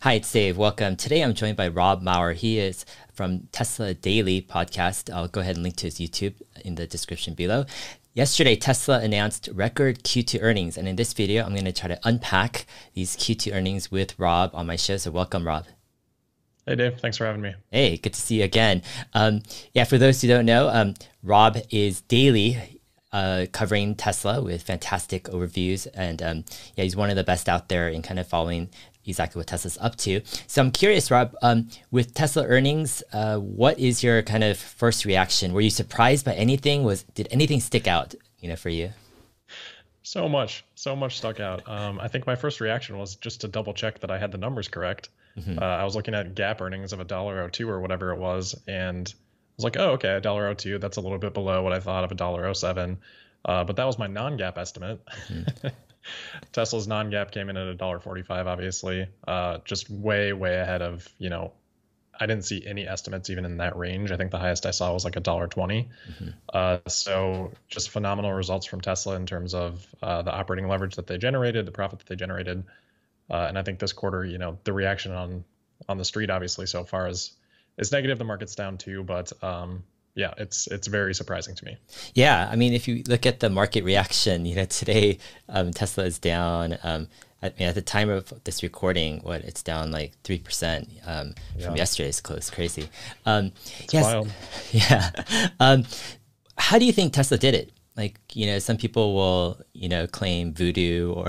Hi, it's Dave. Welcome. Today I'm joined by Rob Maurer. He is from Tesla Daily podcast. I'll go ahead and link to his YouTube in the description below. Yesterday, Tesla announced record Q2 earnings. And in this video, I'm going to try to unpack these Q2 earnings with Rob on my show. So welcome, Rob. Hey, Dave. Thanks for having me. Hey, good to see you again. For those who don't know, Rob is daily covering Tesla with fantastic overviews. And he's one of the best out there in kind of following exactly what Tesla's up to. So I'm curious, Rob, with Tesla earnings, what is your kind of first reaction? Were you surprised by anything? Did anything stick out, for you? So much stuck out. I think my first reaction was just to double check that I had the numbers correct. Mm-hmm. I was looking at GAAP earnings of $1.02 or whatever it was, and I was like, oh, okay, $1.02. That's a little bit below what I thought of $1.07. But that was my non-GAAP estimate. Mm-hmm. Tesla's non-GAAP came in at $1.45, obviously, just way ahead of, I didn't see any estimates even in that range. I think the highest I saw was like $1.20. Mm-hmm. So just phenomenal results from Tesla in terms of the operating leverage that they generated, the profit that they generated. And I think this quarter, the reaction on the street, obviously, so far is negative. The market's down too, but it's very surprising to me. Yeah, I mean, if you look at the market reaction, today Tesla is down. At the time of this recording, it's down like 3% from yesterday's close. Crazy. It's wild. Yeah. How do you think Tesla did it? Like, some people will, claim voodoo or,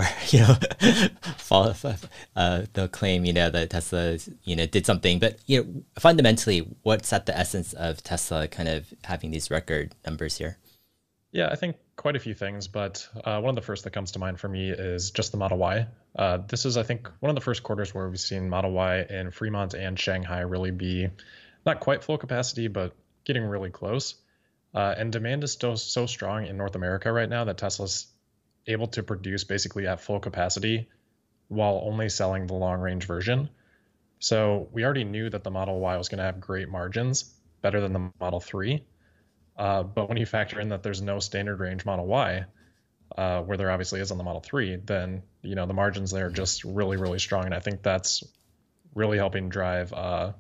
they'll claim, that Tesla, did something. But, fundamentally, what's at the essence of Tesla kind of having these record numbers here? Yeah, I think quite a few things. But one of the first that comes to mind for me is just the Model Y. This is, I think, one of the first quarters where we've seen Model Y in Fremont and Shanghai really be not quite full capacity, but getting really close. And demand is still so strong in North America right now that Tesla's able to produce basically at full capacity while only selling the long range version. So we already knew that the Model Y was going to have great margins, better than the Model 3. But when you factor in that there's no standard range Model Y, where there obviously is on the Model 3, then, the margins there are just really strong. And I think that's really helping drive,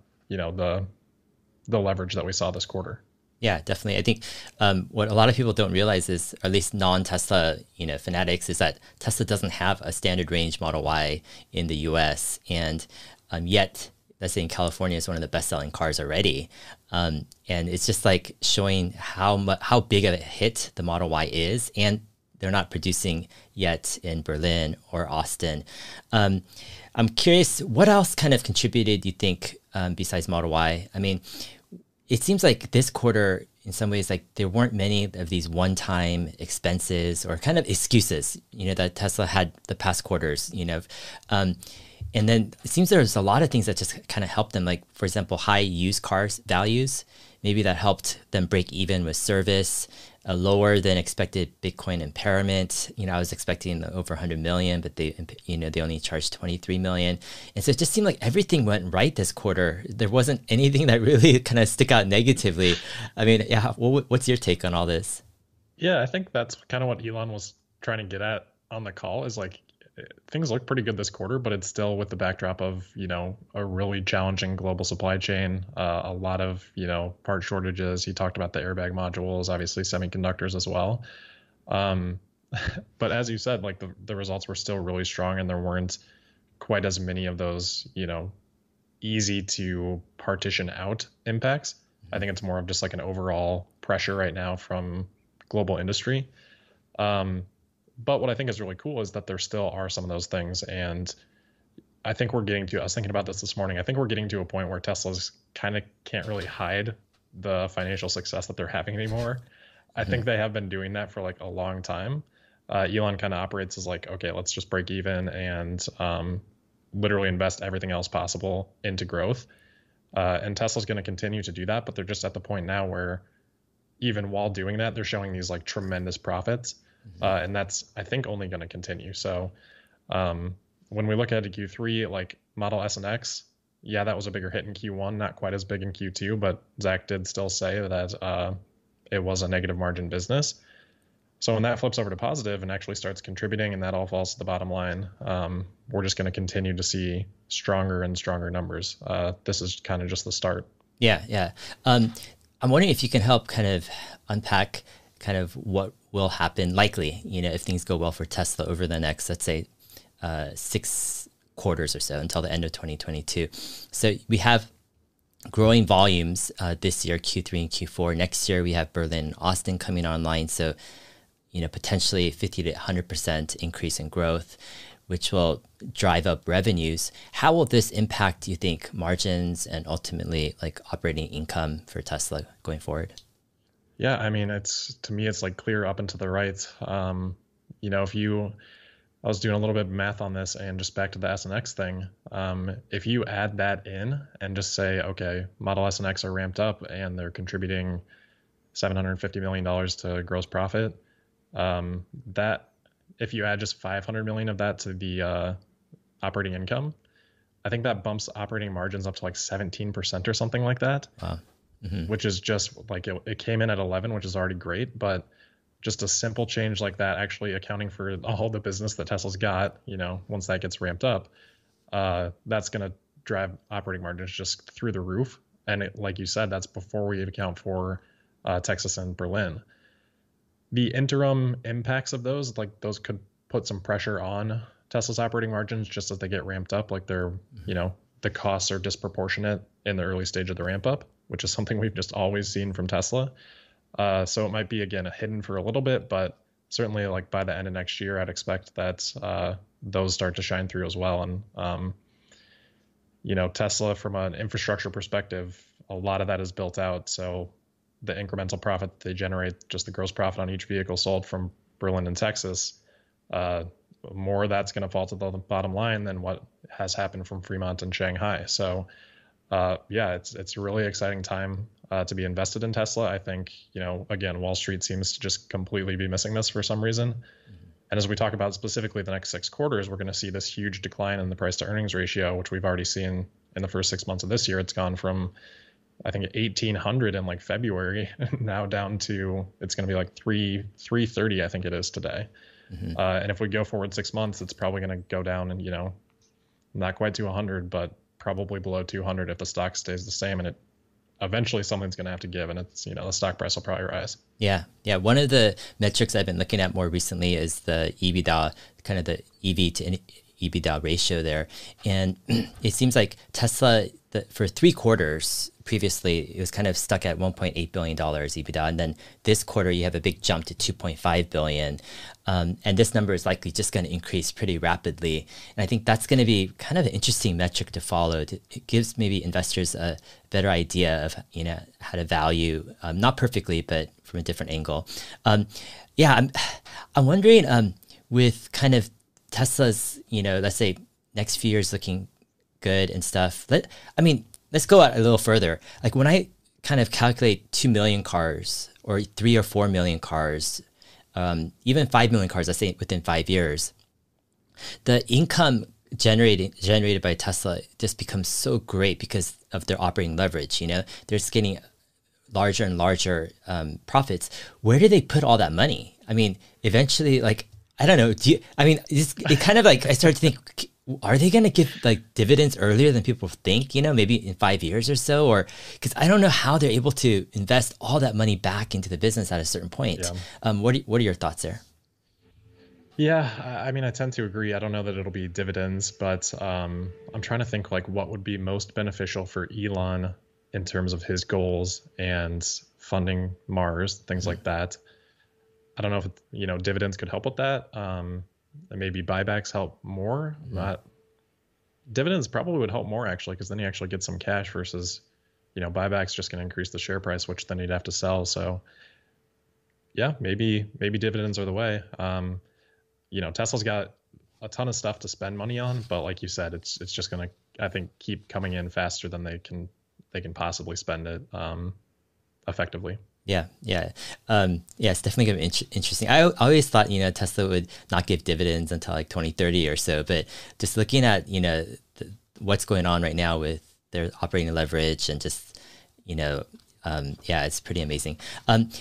the leverage that we saw this quarter. Yeah, definitely. I think what a lot of people don't realize is, or at least non-Tesla, fanatics, is that Tesla doesn't have a standard range Model Y in the US. And yet, let's say in California, it's one of the best-selling cars already. And it's just like showing how big of a hit the Model Y is. And they're not producing yet in Berlin or Austin. I'm curious, what else kind of contributed, do you think, besides Model Y? I mean, it seems like this quarter, in some ways, like there weren't many of these one-time expenses or kind of excuses, that Tesla had the past quarters, and then it seems there's a lot of things that just kind of helped them, like, for example, high used cars values. Maybe that helped them break even with service, a lower than expected Bitcoin impairment. I was expecting over 100 million, but they only charged 23 million. And so it just seemed like everything went right this quarter. There wasn't anything that really kind of stuck out negatively. I mean, yeah, what's your take on all this? Yeah, I think that's kind of what Elon was trying to get at on the call, is like, things look pretty good this quarter, but it's still with the backdrop of, a really challenging global supply chain, a lot of, part shortages. He talked about the airbag modules, obviously semiconductors as well. But as you said, like the results were still really strong, and there weren't quite as many of those, easy to partition out impacts. I think it's more of just like an overall pressure right now from global industry. But what I think is really cool is that there still are some of those things. And I think I was thinking about this morning, I think we're getting to a point where Tesla's kind of can't really hide the financial success that they're having anymore. I think they have been doing that for like a long time. Elon kind of operates as like, okay, let's just break even and literally invest everything else possible into growth. And Tesla's going to continue to do that, but they're just at the point now where even while doing that, they're showing these like tremendous profits. And that's, I think, only going to continue. So when we look at a Q3, like Model S and X, yeah, that was a bigger hit in Q1, not quite as big in Q2, but Zach did still say that it was a negative margin business. So when that flips over to positive and actually starts contributing and that all falls to the bottom line, we're just going to continue to see stronger and stronger numbers. This is kind of just the start. Yeah, yeah. I'm wondering if you can help kind of unpack kind of what will happen likely, if things go well for Tesla over the next, let's say, 6 quarters or so until the end of 2022. So we have growing volumes this year, Q3 and Q4. Next year, we have Berlin, Austin coming online. So, potentially 50 to 100% increase in growth, which will drive up revenues. How will this impact, do you think, margins and ultimately like operating income for Tesla going forward? Yeah, I mean, to me, it's like clear up and to the right. I was doing a little bit of math on this and just back to the S and X thing. If you add that in and just say, okay, Model S and X are ramped up and they're contributing $750 million to gross profit, that if you add just 500 million of that to the operating income, I think that bumps operating margins up to like 17% or something like that. Wow. Mm-hmm. Which is just like it came in at 11, which is already great, but just a simple change like that, actually accounting for all the business that Tesla's got, once that gets ramped up, that's going to drive operating margins just through the roof. And like you said, that's before we account for Texas and Berlin. The interim impacts of those, like those could put some pressure on Tesla's operating margins just as they get ramped up. Like the costs are disproportionate in the early stage of the ramp up, which is something we've just always seen from Tesla. So it might be, again, hidden for a little bit, but certainly like by the end of next year, I'd expect that those start to shine through as well. And, Tesla from an infrastructure perspective, a lot of that is built out. So the incremental profit they generate, just the gross profit on each vehicle sold from Berlin and Texas, more of that's going to fall to the bottom line than what has happened from Fremont and Shanghai. So it's a really exciting time to be invested in Tesla. I think, again, Wall Street seems to just completely be missing this for some reason. Mm-hmm. And as we talk about specifically the next 6 quarters, we're going to see this huge decline in the price to earnings ratio, which we've already seen in the first 6 months of this year. It's gone from, I think, 1,800 in like February, now down to, it's going to be like 330, I think it is today. Mm-hmm. And if we go forward 6 months, it's probably going to go down and, not quite to 100, but probably below 200 if the stock stays the same, and it eventually something's going to have to give, and it's the stock price will probably rise. Yeah. One of the metrics I've been looking at more recently is the EBITDA, kind of the EV to EBITDA ratio there, and it seems like Tesla for 3 quarters previously it was kind of stuck at $1.8 billion EBITDA, and then this quarter you have a big jump to $2.5 billion. And this number is likely just going to increase pretty rapidly. And I think that's going to be kind of an interesting metric to follow. It gives maybe investors a better idea of, how to value, not perfectly, but from a different angle. I'm wondering with kind of Tesla's, let's say next few years looking good and stuff. Let's go out a little further. Like when I kind of calculate 2 million cars or 3 or 4 million cars, even 5 million cars, let's say within 5 years, the income generated by Tesla just becomes so great because of their operating leverage. They're just getting larger and larger profits. Where do they put all that money? Eventually, like, I don't know. It kind of like, I started to think, are they going to give like dividends earlier than people think, maybe in 5 years or so? Or because I don't know how they're able to invest all that money back into the business at a certain point. Yeah. What are your thoughts there? Yeah, I tend to agree. I don't know that it'll be dividends, but I'm trying to think like what would be most beneficial for Elon in terms of his goals and funding Mars, things like that. I don't know if dividends could help with that. And maybe buybacks help more. Dividends probably would help more actually, because then you actually get some cash versus, buybacks just going to increase the share price, which then you'd have to sell. So yeah, maybe dividends are the way. Tesla's got a ton of stuff to spend money on, but like you said, it's just going to, I think, keep coming in faster than they can possibly spend it effectively. Yeah. It's definitely going to be interesting. I always thought, Tesla would not give dividends until like 2030 or so, but just looking at, what's going on right now with their operating leverage and just, it's pretty amazing.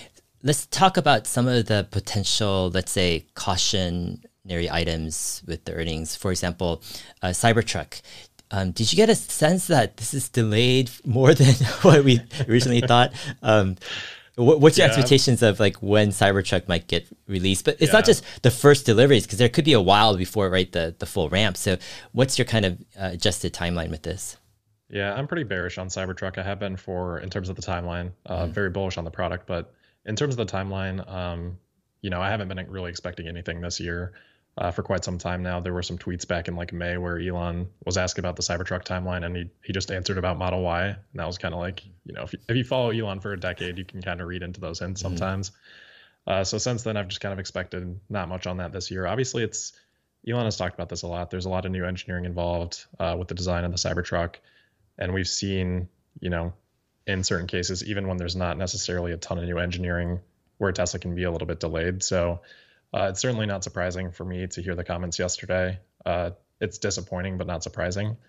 let's talk about some of the potential, let's say, cautionary items with the earnings. For example, Cybertruck. Did you get a sense that this is delayed more than what we originally thought? What's your expectations of like when Cybertruck might get released? But it's not just the first deliveries, because there could be a while before, right, the full ramp. So what's your kind of adjusted timeline with this? Yeah, I'm pretty bearish on Cybertruck. I have been in terms of the timeline, very bullish on the product. But in terms of the timeline, I haven't been really expecting anything this year for quite some time now. There were some tweets back in like May where Elon was asked about the Cybertruck timeline, and he just answered about Model Y. And that was kind of like, if you follow Elon for a decade, you can kind of read into those hints sometimes. So since then, I've just kind of expected not much on that this year. Obviously, Elon has talked about this a lot. There's a lot of new engineering involved with the design of the Cybertruck. And we've seen, in certain cases, even when there's not necessarily a ton of new engineering, where Tesla can be a little bit delayed. So it's certainly not surprising for me to hear the comments yesterday. It's disappointing, but not surprising.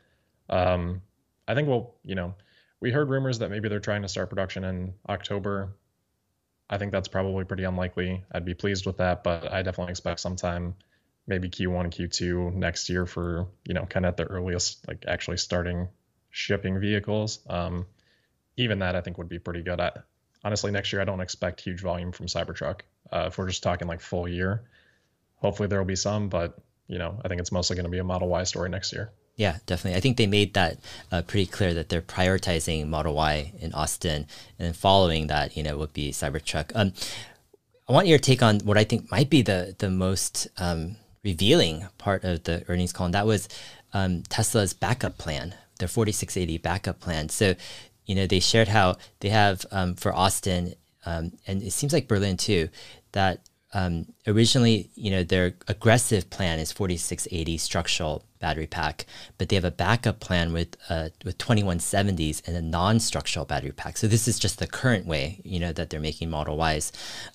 I think we heard rumors that maybe they're trying to start production in October. I think that's probably pretty unlikely. I'd be pleased with that, but I definitely expect sometime maybe Q1, Q2 next year for, kind of at the earliest, like actually starting shipping vehicles. Even that I think would be pretty good. Honestly, next year I don't expect huge volume from Cybertruck. If we're just talking like full year, hopefully there will be some, but I think it's mostly going to be a Model Y story next year. Yeah, definitely. I think they made that pretty clear that they're prioritizing Model Y in Austin, and then following that, would be Cybertruck. I want your take on what I think might be the most revealing part of the earnings call, and that was Tesla's backup plan, their 4680 backup plan. So, they shared how they have for Austin, and it seems like Berlin too, that originally, their aggressive plan is 4680 structural battery pack, but they have a backup plan with 2170s and a non-structural battery pack. So this is just the current way, that they're making Model Ys.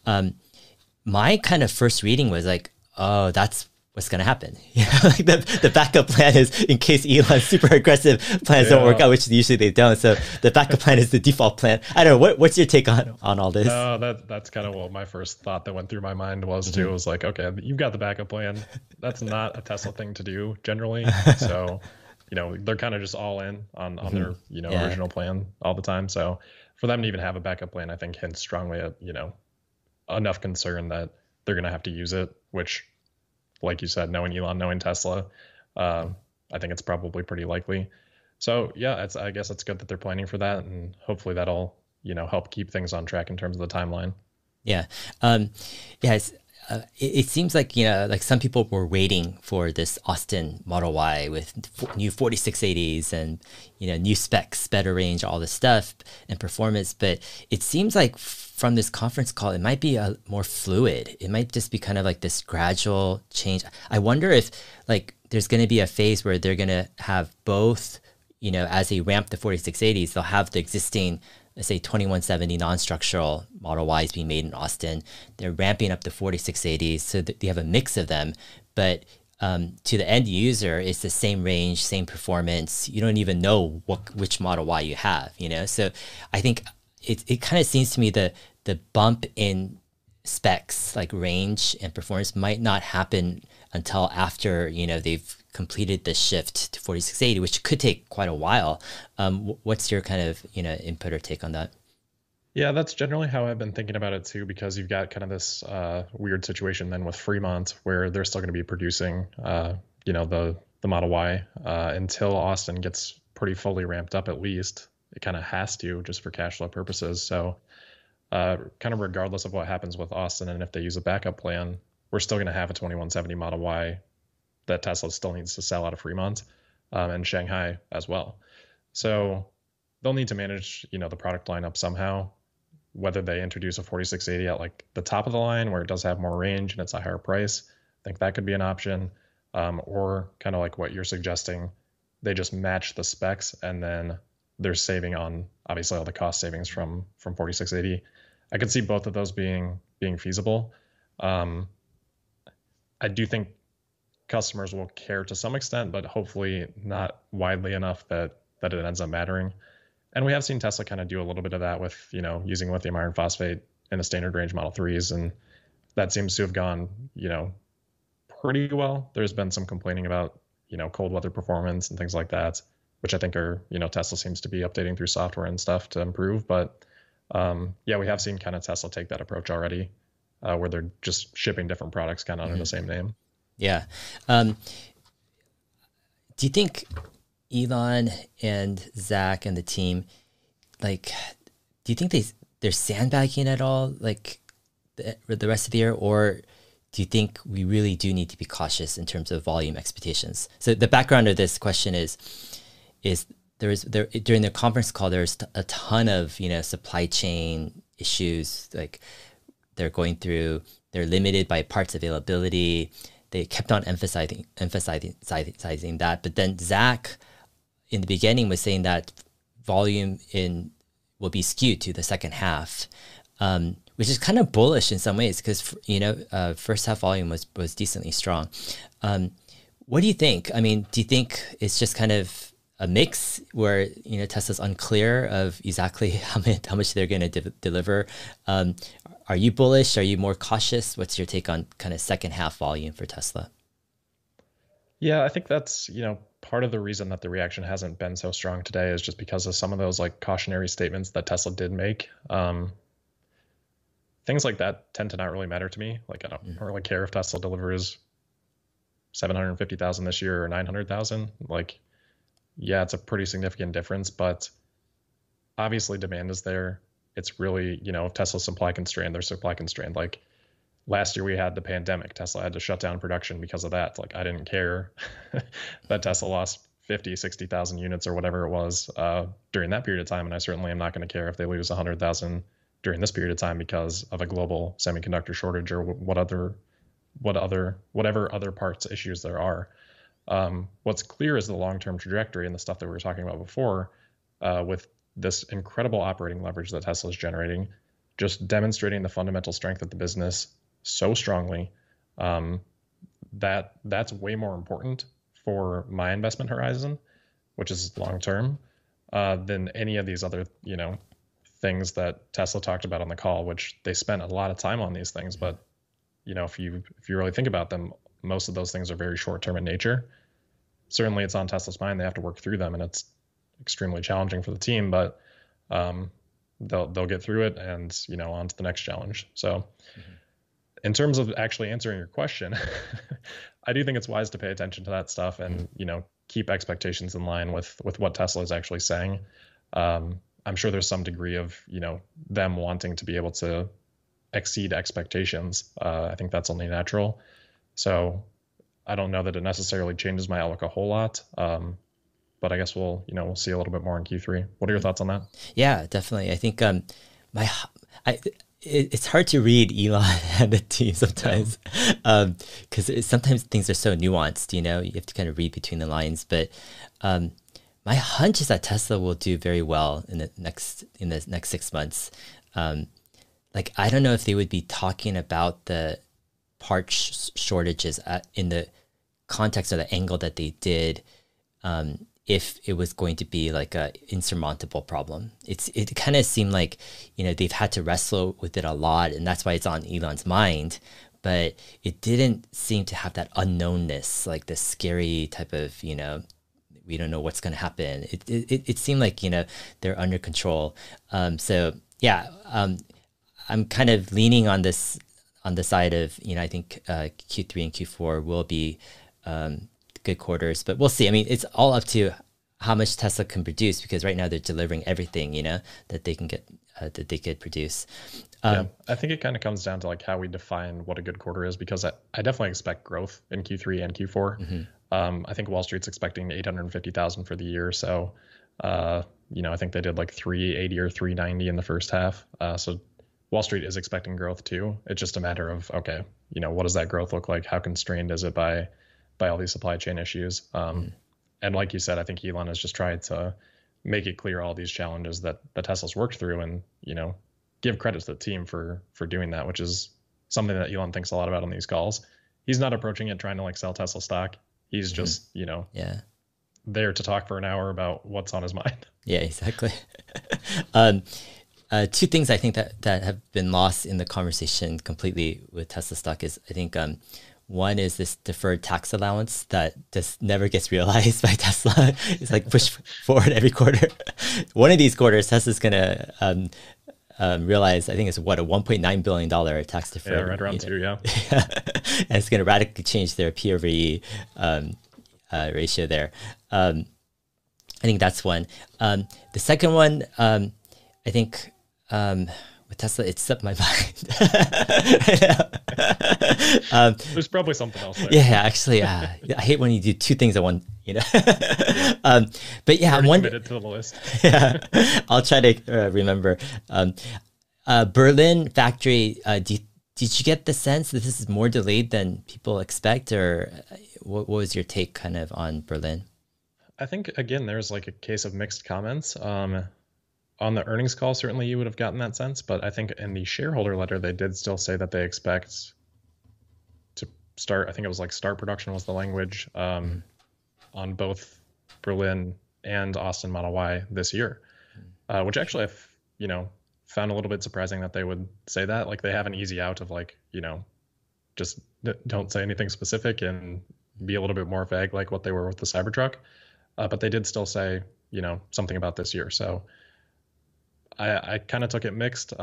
My kind of first reading was like, oh, that's what's going to happen. Like the backup plan is in case Elon's super aggressive plans don't work out, which usually they don't. So the backup plan is the default plan. I don't know. What's your take on all this? No, that's kind of what my first thought that went through my mind was too. It was like, okay, you've got the backup plan. That's not a Tesla thing to do generally. So, they're kind of just all in on their, original plan all the time. So for them to even have a backup plan, I think hints strongly at, enough concern that they're going to have to use it, which, like you said, knowing Elon, knowing Tesla, I think it's probably pretty likely. So yeah, I guess it's good that they're planning for that, and hopefully that'll help keep things on track in terms of the timeline. Yeah, it seems like like some people were waiting for this Austin Model Y with new 4680s and new specs, better range, all this stuff and performance. But it seems like from this conference call, it might be more fluid. It might just be kind of like this gradual change. I wonder if like there's going to be a phase where they're going to have both, as they ramp the 4680s, they'll have the existing, let's say 2170 non-structural Model Ys being made in Austin. They're ramping up the 4680s, so that they have a mix of them. But to the end user, it's the same range, same performance. You don't even know which Model Y you have, So I think it kind of seems to me the bump in specs, like range and performance, might not happen until after they've completed the shift to 4680, which could take quite a while. What's your kind of input or take on that? Yeah, that's generally how I've been thinking about it too, because you've got kind of this weird situation then with Fremont where they're still going to be producing the Model Y until Austin gets pretty fully ramped up. At least it kind of has to, just for cash flow purposes. So kind of regardless of what happens with Austin, and if they use a backup plan, we're still going to have a 2170 Model Y that Tesla still needs to sell out of Fremont and Shanghai as well. So they'll need to manage, the product lineup somehow, whether they introduce a 4680 at like the top of the line where it does have more range and it's a higher price. I think that could be an option. Or kind of like what you're suggesting, they just match the specs and then they're saving on obviously all the cost savings from 4680. I could see both of those being feasible. I do think customers will care to some extent, but hopefully not widely enough that it ends up mattering. And we have seen Tesla kind of do a little bit of that with, using lithium iron phosphate in the standard range Model 3s, and that seems to have gone, pretty well. There's been some complaining about, cold weather performance and things like that, which I think are, Tesla seems to be updating through software and stuff to improve. But yeah, we have seen kind of Tesla take that approach already, where they're just shipping different products kind of under the same name. Yeah. Do you think Elon and Zach and the team, like, do you think they're sandbagging at all, like the rest of the year, or do you think we really do need to be cautious in terms of volume expectations? So the background of this question is during their conference call, there's a ton of supply chain issues, like they're going through. They're limited by parts availability. They kept on emphasizing that, but then Zach in the beginning was saying that volume will be skewed to the second half, which is kind of bullish in some ways because first half volume was decently strong. What do you think? I mean, do you think it's just kind of a mix where Tesla's unclear of exactly how much they're going to deliver? Are you bullish? Are you more cautious? What's your take on kind of second half volume for Tesla? Yeah, I think that's, part of the reason that the reaction hasn't been so strong today is just because of some of those like cautionary statements that Tesla did make. Things like that tend to not really matter to me. Like I don't really care if Tesla delivers 750,000 this year or 900,000. Like, yeah, it's a pretty significant difference, but obviously demand is there. It's really, if Tesla's supply constrained, they're supply constrained. Like last year we had the pandemic. Tesla had to shut down production because of that. Like I didn't care that Tesla lost 50, 60,000 units or whatever it was during that period of time. And I certainly am not going to care if they lose 100,000 during this period of time because of a global semiconductor shortage or whatever other parts issues there are. What's clear is the long-term trajectory and the stuff that we were talking about before with this incredible operating leverage that Tesla is generating, just demonstrating the fundamental strength of the business so strongly. That's way more important for my investment horizon, which is long-term, than any of these other, things that Tesla talked about on the call, which they spent a lot of time on these things. But, if you really think about them, most of those things are very short-term in nature. Certainly it's on Tesla's mind. They have to work through them and it's extremely challenging for the team, but they'll get through it and on to the next challenge. So in terms of actually answering your question, I do think it's wise to pay attention to that stuff and keep expectations in line with what Tesla is actually saying. I'm sure there's some degree of them wanting to be able to exceed expectations. I think that's only natural. So I don't know that it necessarily changes my outlook a whole lot. But I guess we'll see a little bit more in Q3. What are your thoughts on that? Yeah, definitely. I think it's hard to read Elon and the team sometimes because sometimes things are so nuanced. You have to kind of read between the lines. But my hunch is that Tesla will do very well in the next 6 months. I don't know if they would be talking about the part shortages in the context of the angle that they did. If it was going to be like a insurmountable problem. It kind of seemed like, they've had to wrestle with it a lot and that's why it's on Elon's mind, but it didn't seem to have that unknownness, like the scary type of, we don't know what's going to happen. It seemed like, they're under control. So yeah, I'm kind of leaning on the side of, I think Q3 and Q4 will be good quarters, but we'll see. I mean, it's all up to how much Tesla can produce because right now they're delivering everything, that they can get, that they could produce. Yeah, I think it kind of comes down to like how we define what a good quarter is because I definitely expect growth in Q3 and Q4. I think Wall Street's expecting 850,000 for the year. So, I think they did like 380 or 390 in the first half. So Wall Street is expecting growth too. It's just a matter of, okay, what does that growth look like? How constrained is it by all these supply chain issues? And like you said, I think Elon has just tried to make it clear all these challenges that Tesla's worked through and, give credit to the team for doing that, which is something that Elon thinks a lot about on these calls. He's not approaching it trying to like sell Tesla stock. He's just, there to talk for an hour about what's on his mind. Yeah, exactly. two things I think that have been lost in the conversation completely with Tesla stock is I think one is this deferred tax allowance that just never gets realized by Tesla. It's like pushed forward every quarter. One of these quarters, Tesla's gonna realize, I think it's what, a $1.9 billion tax deferred. Yeah, right around two, yeah. And it's gonna radically change their P over E ratio there. I think that's one. The second one, I think with Tesla, it slipped my mind. There's probably something else there. Yeah, actually, I hate when you do two things at one, but yeah, I'm committed to the list. Yeah, I'll try to remember. Berlin factory, did you get the sense that this is more delayed than people expect, or what was your take kind of on Berlin? I think, again, there's like a case of mixed comments. On the earnings call, certainly you would have gotten that sense, but I think in the shareholder letter, they did still say that they expect to start, I think it was like start production was the language, on both Berlin and Austin Model Y this year, which actually I've, found a little bit surprising that they would say that. Like, they have an easy out of like, just don't say anything specific and be a little bit more vague, like what they were with the Cybertruck. But they did still say, something about this year. So I kind of took it mixed.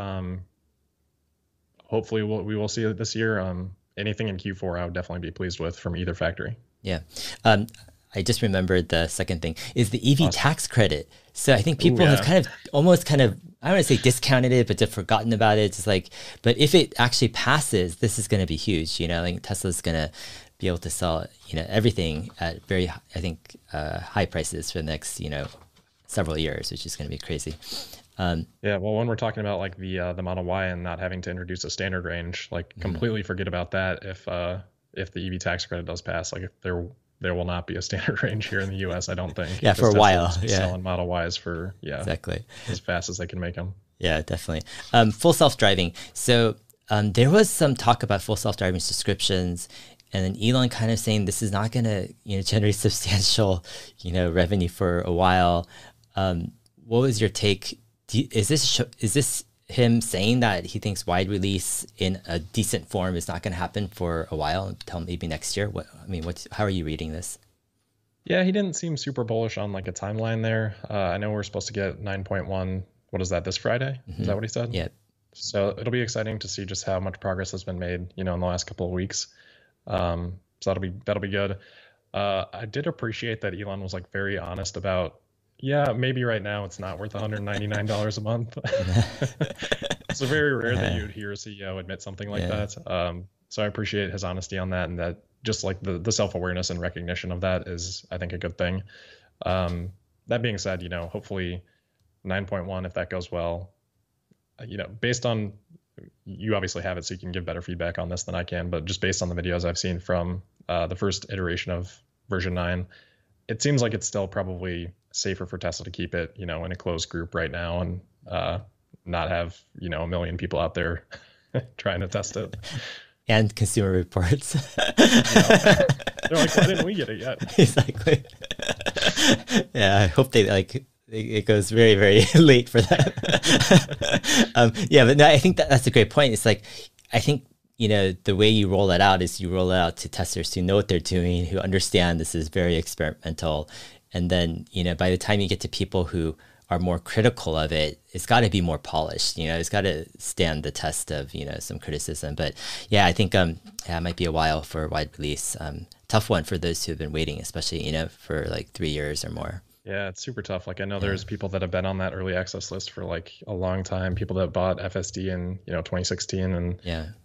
Hopefully we will see it this year. Anything in Q4, I would definitely be pleased with from either factory. Yeah. I just remembered the second thing is the EV tax credit. So I think people have kind of, I don't want to say discounted it, but just forgotten about it. It's like, but if it actually passes, this is going to be huge. Like Tesla's going to be able to sell, everything at very, I think, high prices for the next, several years, which is going to be crazy. Yeah, well, when we're talking about like the Model Y and not having to introduce a standard range, like completely forget about that. If the EV tax credit does pass, like if there will not be a standard range here in the U.S. I don't think. Yeah, for a while. Yeah, selling Model Ys for exactly as fast as they can make them. Yeah, definitely. Full self-driving. So there was some talk about full self-driving subscriptions, and then Elon kind of saying this is not going to generate substantial revenue for a while. What was your take? Is this him saying that he thinks wide release in a decent form is not going to happen for a while until maybe next year? How are you reading this? Yeah, he didn't seem super bullish on like a timeline there. I know we're supposed to get 9.1. What is that, this Friday? Is that what he said? Yeah. So it'll be exciting to see just how much progress has been made, in the last couple of weeks. So that'll be good. I did appreciate that Elon was like very honest about, yeah, maybe right now it's not worth $199 a month. It's very rare that you'd hear a CEO admit something like that. So I appreciate his honesty on that, and that just like the self-awareness and recognition of that is, I think, a good thing. That being said, hopefully 9.1, if that goes well, based on, you obviously have it, so you can give better feedback on this than I can, but just based on the videos I've seen from the first iteration of version 9, it seems like it's still probably safer for Tesla to keep it, in a closed group right now and not have, a million people out there trying to test it. And Consumer Reports. They're like, why didn't we get it yet? Exactly. Yeah, I hope it goes very, very late for that. Yeah, but no, I think that's a great point. It's like, I think, the way you roll it out is you roll it out to testers who know what they're doing, who understand this is very experimental. And then, by the time you get to people who are more critical of it, it's got to be more polished. It's got to stand the test of, some criticism. But yeah, I think it might be a while for wide release. Tough one for those who have been waiting, especially, for like 3 years or more. Yeah, it's super tough. Like, I know there's people that have been on that early access list for like a long time, people that bought FSD in, 2016. And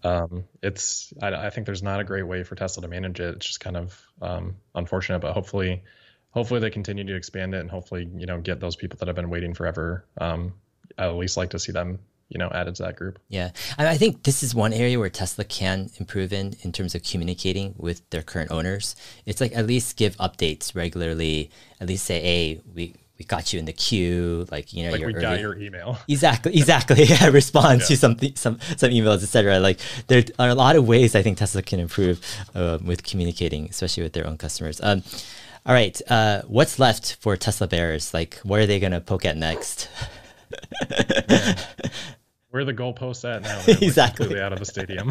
I think there's not a great way for Tesla to manage it. It's just kind of unfortunate, but hopefully they continue to expand it and hopefully, get those people that have been waiting forever. I at least like to see them, added to that group. Yeah. I think this is one area where Tesla can improve in terms of communicating with their current owners. It's like, at least give updates regularly, at least say, hey, we got you in the queue, like, like we got your email. Exactly. Yeah, respond to some emails, etc. Like, there are a lot of ways I think Tesla can improve with communicating, especially with their own customers. All right, what's left for Tesla bears? Like, what are they going to poke at next? Man, where are the goalposts at now? They're like Exactly. completely out of the stadium.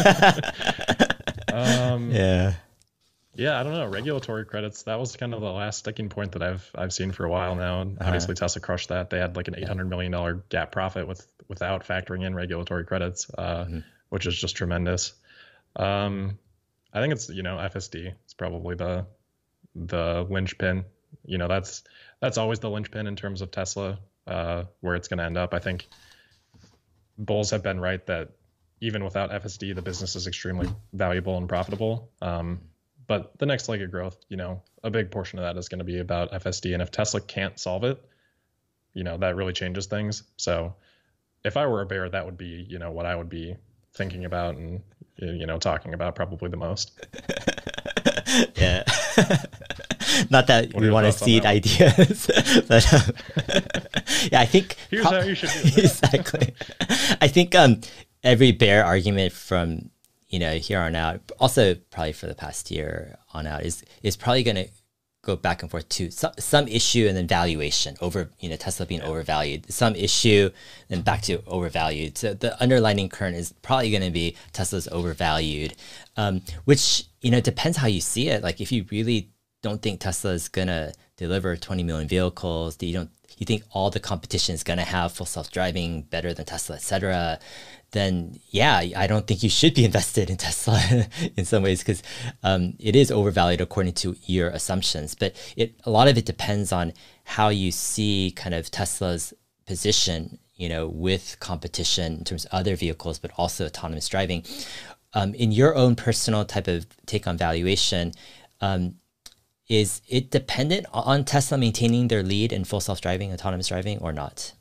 um, Yeah. yeah, I don't know. Regulatory credits, that was kind of the last sticking point that I've seen for a while now. And obviously Tesla crushed that. They had like an $800 million GAAP profit without factoring in regulatory credits, which is just tremendous. I think it's, FSD. It's probably the linchpin. That's always the linchpin in terms of Tesla, where it's going to end up. I think bulls have been right that even without FSD, the business is extremely valuable and profitable. But the next leg of growth, a big portion of that is going to be about FSD. And if Tesla can't solve it, that really changes things. So if I were a bear, that would be, what I would be thinking about and, talking about probably the most. Yeah. Not that we want to seed ideas, but yeah, I think here's how you should do it. Exactly. I think every bear argument from here on out, also probably for the past year on out, is probably going to go back and forth to some issue and then valuation over Tesla being overvalued, some issue and back to overvalued. So the underlying current is probably going to be Tesla's overvalued, which depends how you see it. Like if you really don't think Tesla is going to deliver 20 million vehicles, you think all the competition is going to have full self-driving better than Tesla, etc., then yeah, I don't think you should be invested in Tesla in some ways, because it is overvalued according to your assumptions. But a lot of it depends on how you see kind of Tesla's position, with competition in terms of other vehicles, but also autonomous driving. In your own personal type of take on valuation, is it dependent on Tesla maintaining their lead in full self-driving, autonomous driving, or not?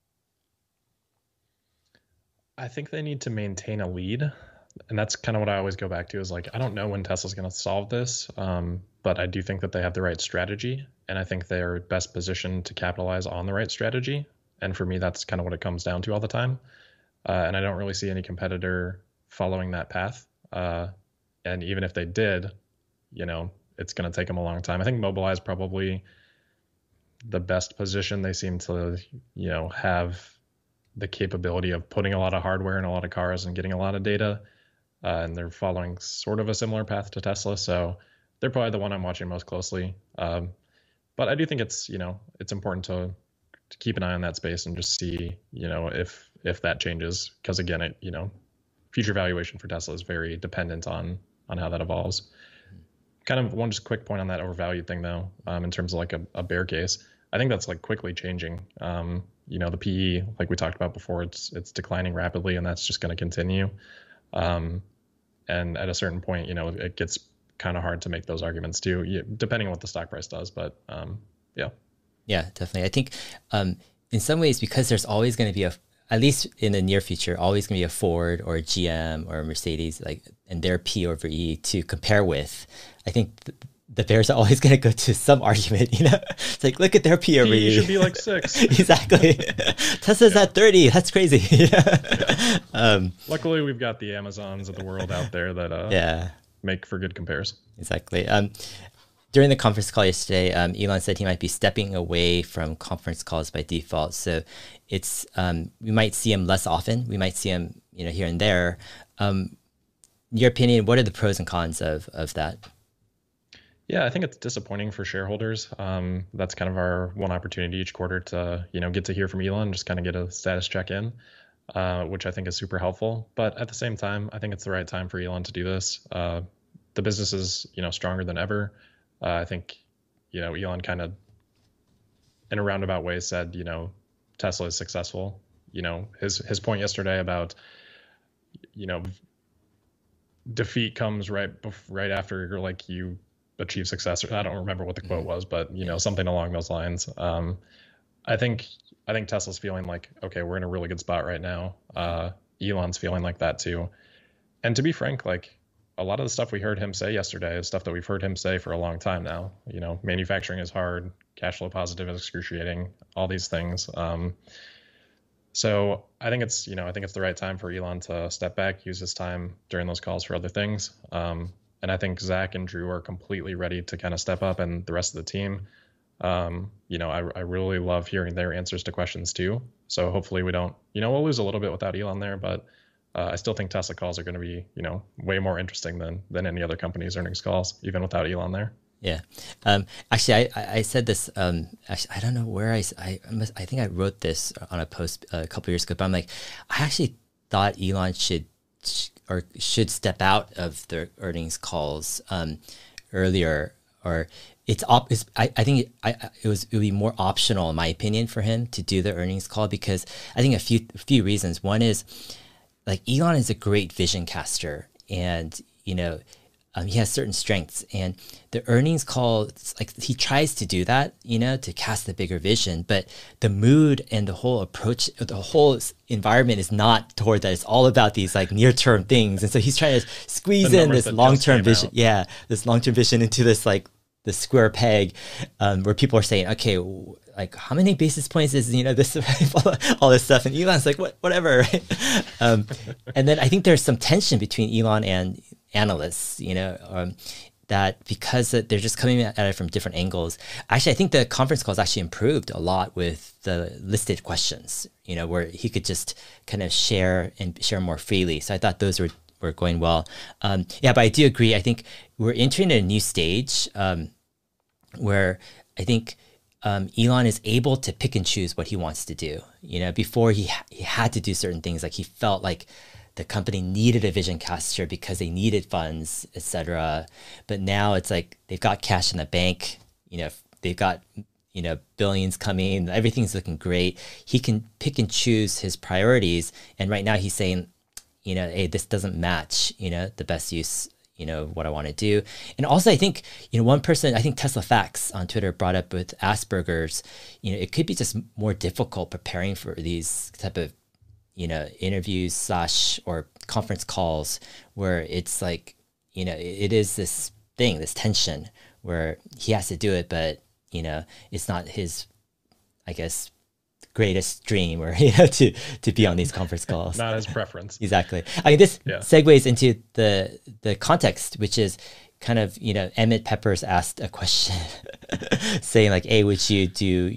I think they need to maintain a lead. And that's kind of what I always go back to is like, I don't know when Tesla's going to solve this, but I do think that they have the right strategy. And I think they're best positioned to capitalize on the right strategy. And for me, that's kind of what it comes down to all the time. And I don't really see any competitor following that path. And even if they did, it's going to take them a long time. I think Mobileye is probably the best position. They seem to, have the capability of putting a lot of hardware in a lot of cars and getting a lot of data. And they're following sort of a similar path to Tesla. So they're probably the one I'm watching most closely. But I do think it's, it's important to keep an eye on that space and just see, if that changes. Because again, future valuation for Tesla is very dependent on how that evolves. Kind of one just quick point on that overvalued thing though, in terms of like a bear case. I think that's like quickly changing. The PE, like we talked about before, it's declining rapidly, and that's just going to continue. And at a certain point, it gets kind of hard to make those arguments too, depending on what the stock price does. But yeah. Yeah, definitely. I think in some ways, because there's always going to be at least in the near future, always going to be a Ford or a GM or a Mercedes, and their P over E to compare with. I think the bears are always going to go to some argument, It's like, look at their P over E. You should be like 6. Exactly. Tesla's at 30. That's crazy. Luckily, we've got the Amazons of the world out there that make for good compares. Exactly. During the conference call yesterday, Elon said he might be stepping away from conference calls by default. So it's we might see him less often. We might see him, here and there. In your opinion, what are the pros and cons of that? Yeah, I think it's disappointing for shareholders. That's kind of our one opportunity each quarter to, get to hear from Elon, just kind of get a status check in, which I think is super helpful. But at the same time, I think it's the right time for Elon to do this. The business is, stronger than ever. I think, Elon kind of, in a roundabout way, said, Tesla is successful. His point yesterday about, defeat comes right after you achieve success. I don't remember what the quote was, but something along those lines. I think Tesla's feeling like, okay, we're in a really good spot right now. Elon's feeling like that too. And to be frank, a lot of the stuff we heard him say yesterday is stuff that we've heard him say for a long time now. Manufacturing is hard, cash flow positive is excruciating, all these things. So I think it's the right time for Elon to step back, use his time during those calls for other things. And I think Zach and Drew are completely ready to kind of step up, and the rest of the team. I really love hearing their answers to questions too. So hopefully we don't, we'll lose a little bit without Elon there, but I still think Tesla calls are going to be, way more interesting than any other company's earnings calls, even without Elon there. Yeah. Actually, I said this. Actually, I don't know where I think I wrote this on a post a couple years ago. But I'm like, I actually thought Elon should step out of the earnings calls earlier, or I think it would be more optional in my opinion for him to do the earnings call, because I think a few reasons. One is, like, Elon is a great vision caster, and he has certain strengths, and the earnings call, like, he tries to do that, to cast the bigger vision, but the mood and the whole approach, the whole environment is not toward that. It's all about these like near-term things, and so he's trying to squeeze in this long-term vision. Yeah, this long-term vision into this like the square peg, where people are saying, okay, like, how many basis points is this all this stuff, and Elon's like, whatever, right? And then I think there's some tension between Elon and analysts, that because they're just coming at it from different angles. Actually, I think the conference calls actually improved a lot with the listed questions, where he could just kind of share more freely. So I thought those were going well. Yeah, but I do agree. I think we're entering a new stage where I think Elon is able to pick and choose what he wants to do. Before he had to do certain things, like he felt like the company needed a vision caster because they needed funds, etc. But now it's like they've got cash in the bank. They've got billions coming. Everything's looking great. He can pick and choose his priorities. And right now he's saying, hey, this doesn't match the best use what I want to do. And also, I think one person, I think Tesla Facts on Twitter brought up with Asperger's, it could be just more difficult preparing for these type of interviews / or conference calls, where it's like, it is this thing, this tension where he has to do it, but, it's not his, I guess, greatest dream, or, to be on these conference calls. Not his preference. Exactly. I mean, this segues into the context, which is kind of, Emmett Peppers asked a question saying like, hey, would you do,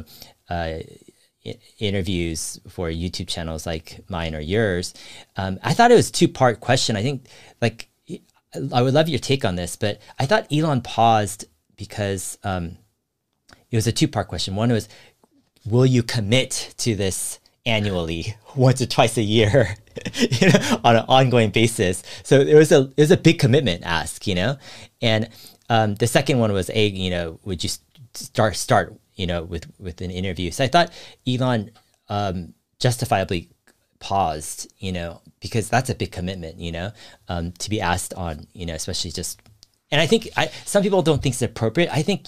interviews for YouTube channels like mine or yours? I thought it was a two-part question. I think, like, I would love your take on this, but I thought Elon paused because it was a two-part question. One was, will you commit to this annually, once or twice a year, on an ongoing basis? So it was a big commitment ask, and the second one was, would you start with an interview? So I thought Elon justifiably paused, because that's a big commitment, to be asked on, especially just, and I think some people don't think it's appropriate. I think,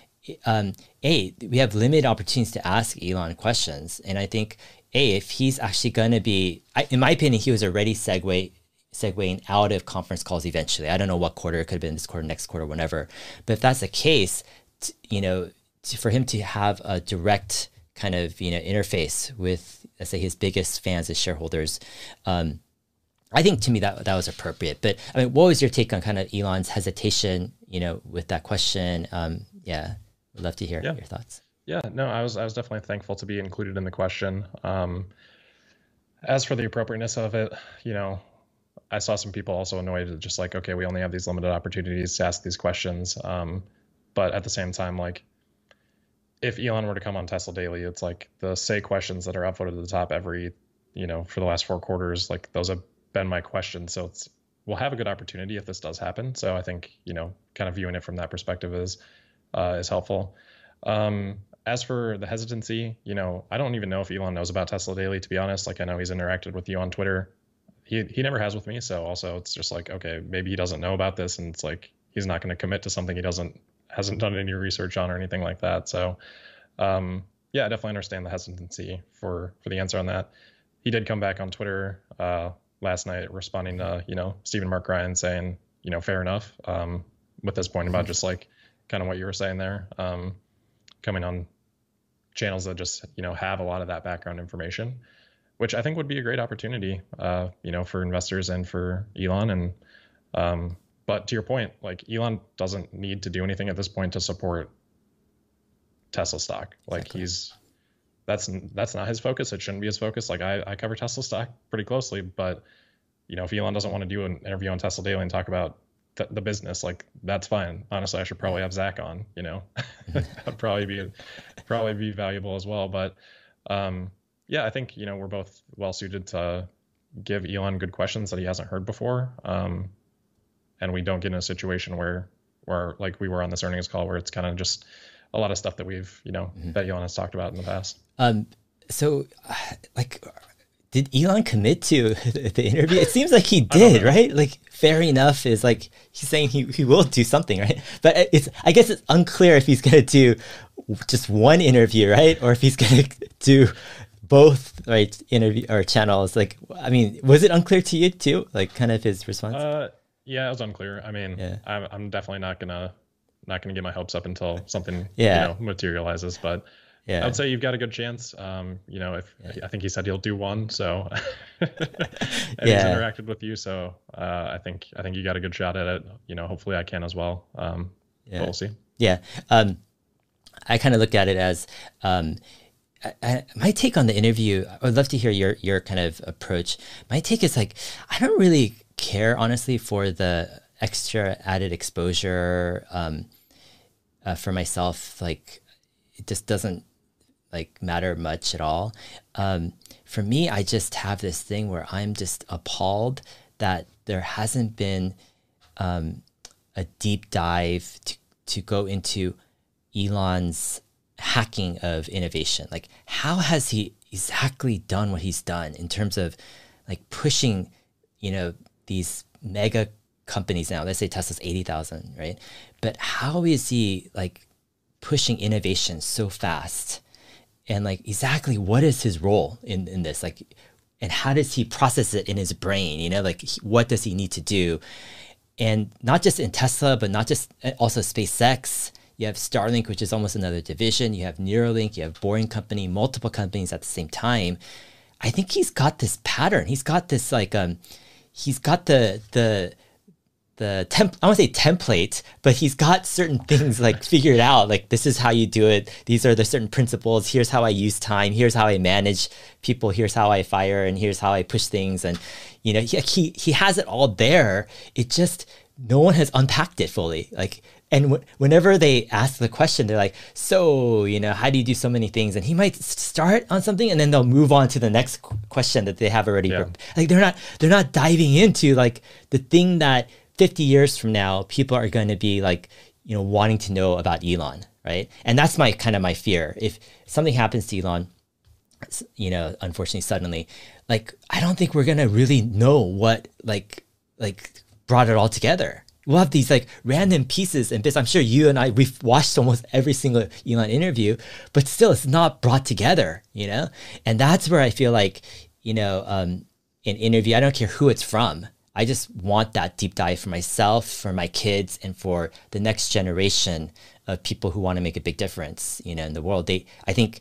we have limited opportunities to ask Elon questions. And I think, if he's actually going to be, in my opinion, he was already segueing out of conference calls eventually. I don't know what quarter, it could have been this quarter, next quarter, whenever. But if that's the case, for him to have a direct kind of, interface with, let's say, his biggest fans, his shareholders, I think to me that was appropriate. But I mean, what was your take on kind of Elon's hesitation, with that question? Yeah, would love to hear your thoughts. Yeah, no, I was definitely thankful to be included in the question. As for the appropriateness of it, I saw some people also annoyed, just like, okay, we only have these limited opportunities to ask these questions. But at the same time, like, if Elon were to come on Tesla Daily, it's like the say questions that are upvoted to the top every, for the last 4 quarters, like, those have been my questions. So we'll have a good opportunity if this does happen. So I think, kind of viewing it from that perspective is helpful. As for the hesitancy, I don't even know if Elon knows about Tesla Daily, to be honest. Like, I know he's interacted with you on Twitter. He never has with me. So also it's just like, okay, maybe he doesn't know about this, and it's like, he's not going to commit to something he hasn't done any research on or anything like that. So, I definitely understand the hesitancy for the answer on that. He did come back on Twitter last night responding to, Stephen Mark Ryan saying, fair enough, with this point about just like kind of what you were saying there, coming on channels that just, have a lot of that background information, which I think would be a great opportunity, for investors and for Elon. But to your point, like, Elon doesn't need to do anything at this point to support Tesla stock. Like Exactly. that's not his focus. It shouldn't be his focus. Like I cover Tesla stock pretty closely, but if Elon doesn't want to do an interview on Tesla Daily and talk about the business, like that's fine. Honestly, I should probably have Zach on. That'd probably be valuable as well. But yeah, I think we're both well suited to give Elon good questions that he hasn't heard before, and we don't get in a situation where like we were on this earnings call where it's kind of just a lot of stuff that we've that Elon has talked about in the past. So, like, did Elon commit to the interview? It seems like he did, right? Like, fair enough is like he's saying he will do something, right? But I guess it's unclear if he's going to do just one interview, right? Or if he's going to do both, right? Interview or channels. Like, I mean, was it unclear to you too? Like, kind of his response? Yeah, it was unclear. I mean, Yeah. I'm definitely not gonna get my hopes up until something Yeah. materializes. But I Yeah. would say you've got a good chance. If Yeah. I think he said he'll do one, so and he's Yeah. interacted with you, so I think you got a good shot at it. Hopefully I can as well. But Yeah. we'll see. Yeah. I kind of look at it as my take on the interview. I would love to hear your kind of approach. My take is like I don't really care honestly for the extra added exposure for myself. Like it just doesn't like matter much at all. For me, I just have this thing where I'm just appalled that there hasn't been a deep dive to go into Elon's hacking of innovation. Like, how has he exactly done what he's done in terms of like pushing, these mega companies now? Let's say Tesla's 80,000, right? But how is he like pushing innovation so fast? And like, exactly what is his role in this? Like, and how does he process it in his brain? Like, what does he need to do? And not just in Tesla, but not just also SpaceX. You have Starlink, which is almost another division. You have Neuralink. You have Boring Company, multiple companies at the same time. I think he's got this pattern. He's got this like he's got the I want to say template, but he's got certain things like figured out. Like this is how you do it. These are the certain principles. Here's how I use time. Here's how I manage people. Here's how I fire, and here's how I push things. And he has it all there. It just no one has unpacked it fully. Like, and whenever they ask the question, they're like, so, how do you do so many things? And he might start on something and then they'll move on to the next question that they have already. Yeah. Like they're not diving into like the thing that 50 years from now, people are going to be like, wanting to know about Elon. Right. And that's my fear. If something happens to Elon, unfortunately, suddenly, like, I don't think we're going to really know what like brought it all together. We'll have these like random pieces and bits. I'm sure you and I, we've watched almost every single Elon interview, but still it's not brought together, And that's where I feel like, an interview, I don't care who it's from. I just want that deep dive for myself, for my kids, and for the next generation of people who want to make a big difference, in the world. I think,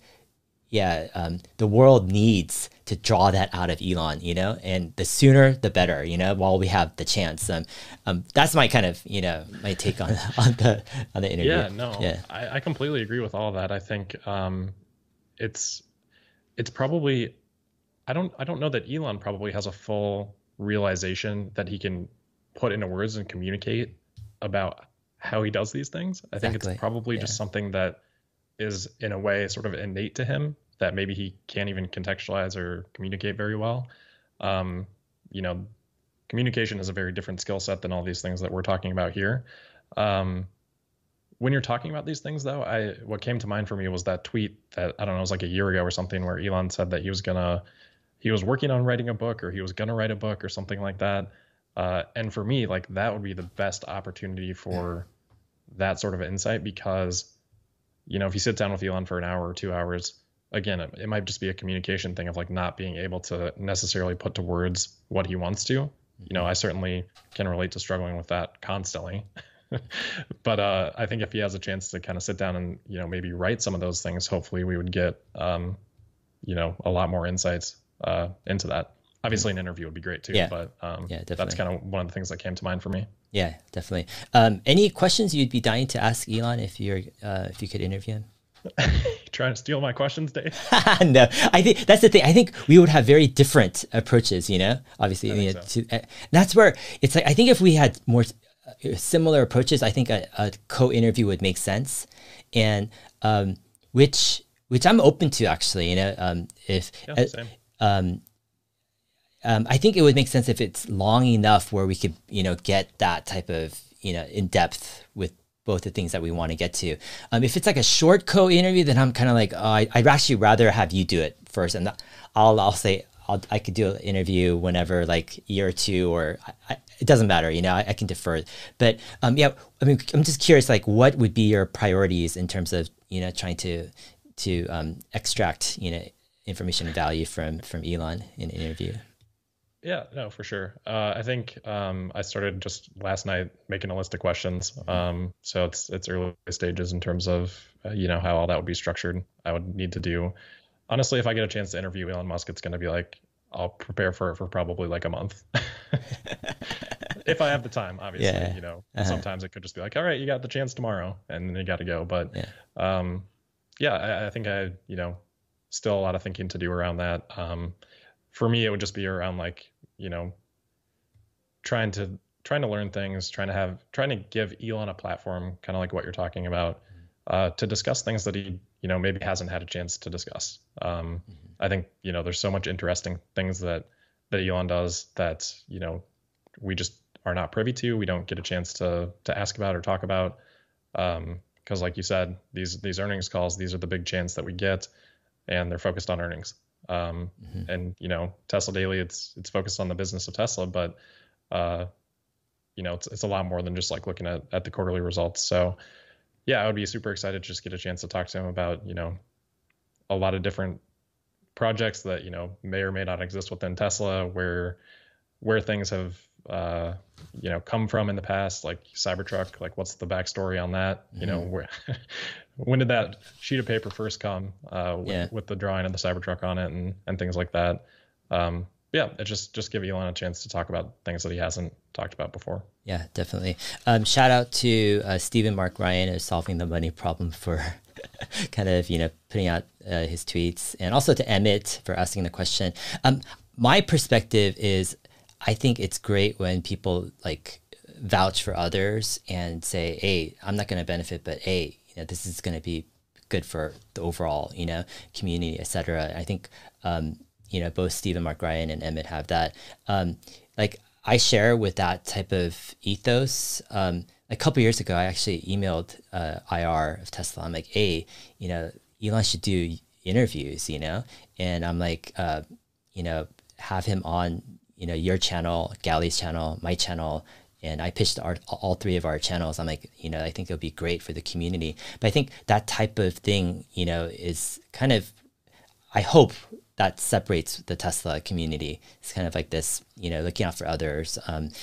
the world needs to draw that out of Elon, and the sooner the better, while we have the chance. That's my kind of, my take on the interview. Yeah, no, yeah. I completely agree with all of that. I think it's probably, I don't know that Elon probably has a full realization that he can put into words and communicate about how he does these things. I think it's probably just something that is in a way sort of innate to him that maybe he can't even contextualize or communicate very well. Communication is a very different skill set than all these things that we're talking about here. When you're talking about these things, though, what came to mind for me was that tweet that, I don't know, it was like a year ago or something, where Elon said that he was working on writing a book, or he was going to write a book or something like that. And for me, like, that would be the best opportunity for that sort of insight, because, if you sit down with Elon for an hour or 2 hours, again, it might just be a communication thing of like not being able to necessarily put to words what he wants to. I certainly can relate to struggling with that constantly. But I think if he has a chance to kind of sit down and, maybe write some of those things, hopefully we would get, a lot more insights into that. Obviously an interview would be great too, but that's kind of one of the things that came to mind for me. Yeah, definitely. Any questions you'd be dying to ask Elon if you could interview him? Trying to steal my questions, Dave? No, I think that's the thing. I think we would have very different approaches, obviously. I think so. That's where it's like, I think if we had more similar approaches, I think a co-interview would make sense. And which I'm open to actually, if Yeah, same. I think it would make sense if it's long enough where we could, get that type of, in depth with both the things that we want to get to. If it's like a short co-interview, then I'm kind of like, oh, I'd actually rather have you do it first, and I'll say I could do an interview whenever, like year or two, or it doesn't matter, I can defer. But yeah, I mean, I'm just curious, like, what would be your priorities in terms of trying to extract information and value from Elon in an interview? Yeah, no, for sure. I think I started just last night making a list of questions. So it's early stages in terms of how all that would be structured. I would need to do, honestly, if I get a chance to interview Elon Musk, it's going to be like I'll prepare for it for probably like a month. If I have the time, obviously. Yeah. Sometimes it could just be like, all right, you got the chance tomorrow, and then you got to go. But Yeah. yeah, I think still a lot of thinking to do around that. For me, it would just be around like, trying to learn things, trying to give Elon a platform, kind of like what you're talking about, to discuss things that he, maybe hasn't had a chance to discuss. I think, there's so much interesting things that Elon does that, we just are not privy to. We don't get a chance to ask about or talk about. Because like you said, these earnings calls, these are the big chance that we get, and they're focused on earnings. And Tesla Daily, it's focused on the business of Tesla, but it's a lot more than just like looking at the quarterly results. So yeah, I would be super excited to just get a chance to talk to him about a lot of different projects that may or may not exist within Tesla, where things have come from in the past, like Cybertruck, like what's the backstory on that? Where when did that sheet of paper first come, with the drawing of the Cybertruck on it, and things like that. Yeah, it just give Elon a chance to talk about things that he hasn't talked about before. Yeah, definitely. Shout out to Stephen Mark Ryan is solving the money problem for kind of, putting out his tweets, and also to Emmett for asking the question. My perspective is, I think it's great when people like vouch for others and say, hey, I'm not going to benefit, but hey, this is going to be good for the overall, community, et cetera. I think, both Stephen Mark Ryan and Emmett have that. Like I share with that type of ethos. A couple years ago, I actually emailed IR of Tesla. I'm like, hey, Elon should do interviews, and I'm like, have him on, your channel, Galley's channel, my channel. And I pitched all three of our channels. I'm like, I think it'll be great for the community. But I think that type of thing, is kind of, I hope that separates the Tesla community. It's kind of like this, looking out for others.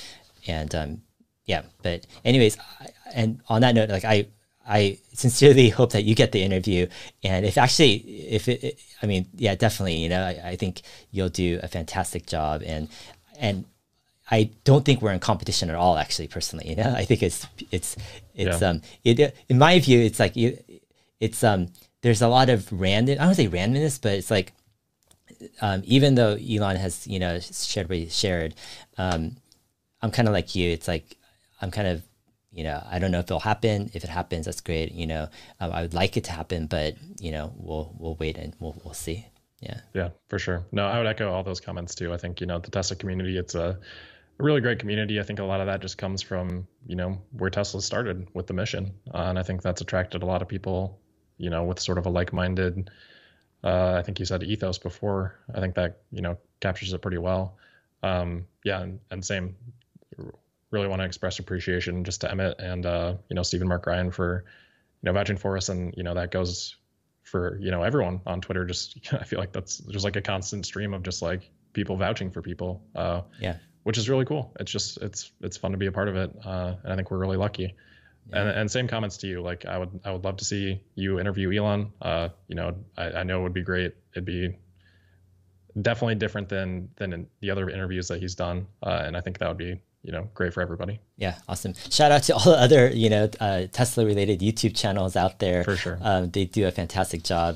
Yeah, but anyways, and on that note, like I sincerely hope that you get the interview. And I mean, yeah, definitely, I think you'll do a fantastic job. And I don't think we're in competition at all, actually, personally. I think Yeah. In my view, it's like there's a lot of I don't say randomness, but it's like, even though Elon has, shared what he shared, I'm kind of like you. It's like, I'm kind of, I don't know if it'll happen. If it happens, that's great. I would like it to happen, but we'll wait and we'll see. Yeah. Yeah, for sure. No, I would echo all those comments too. I think, the Tesla community, it's a really great community. I think a lot of that just comes from, where Tesla started with the mission. And I think that's attracted a lot of people, with sort of a like-minded, I think you said ethos before. I think that, captures it pretty well. Yeah. And same, really want to express appreciation just to Emmett and, Stephen Mark Ryan for, vouching for us. And, that goes for, everyone on Twitter. Just, I feel like there's like a constant stream of just like people vouching for people. Yeah. Which is really cool. It's just, it's fun to be a part of it. And I think we're really lucky. Yeah. And same comments to you. Like I would love to see you interview Elon. I know it would be great. It'd be definitely different than in the other interviews that he's done. And I think that would be great for everybody. Yeah, awesome. Shout out to all the other, Tesla related YouTube channels out there. For sure. They do a fantastic job,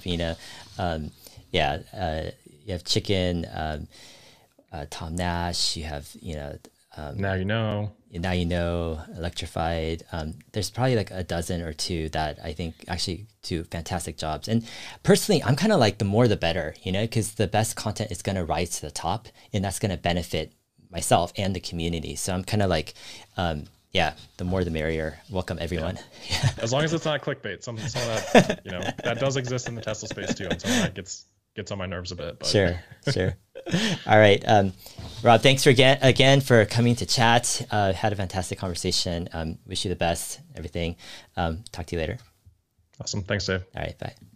you have Chicken, Tom Nash, you have, Now you know. Electrified. There's probably like a dozen or two that I think actually do fantastic jobs. And personally, I'm kind of like the more the better, because the best content is going to rise to the top, and that's going to benefit myself and the community. So I'm kind of like, the more the merrier. Welcome everyone. Yeah. As long as it's not clickbait. Some of that, that does exist in the Tesla space too, and some of that gets on my nerves a bit. But. Sure. All right, Rob, thanks again for coming to chat. Had a fantastic conversation. Wish you the best. Everything. Talk to you later. Awesome. Thanks, Dave. All right. Bye.